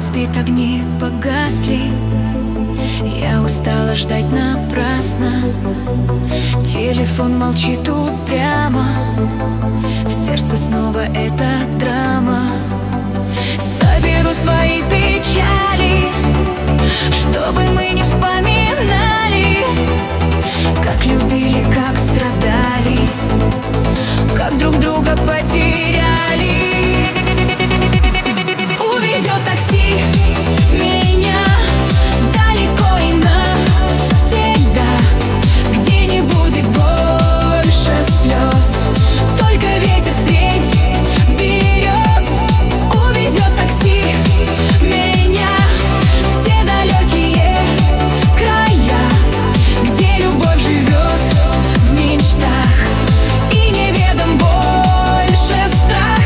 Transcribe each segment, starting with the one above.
разбит, огни погасли. Я устала ждать напрасно. Телефон молчит упрямо. В сердце снова эта драма. Соберу свои печали, чтобы мы не вспоминали, как любили, как страдали, как друг друга потеряли. Увезет такси меня далеко и навсегда, где не будет больше слез, только ветер средь берез. Увезет такси меня в те далекие края, где любовь живет в мечтах и неведом больше страх.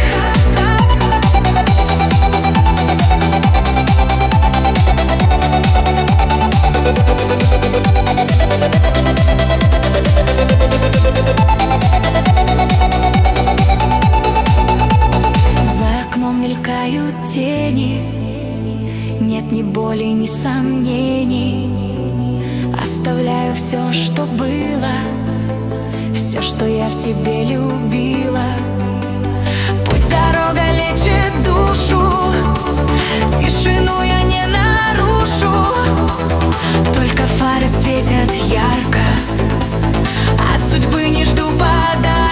За окном мелькают тени, нет ни боли, ни сомнений. Оставляю все, что было, все, что я в тебе любила. Пусть дорога лечит душу, тишину я не нарушу. Только фары светят ярко, от судьбы не жду подарка.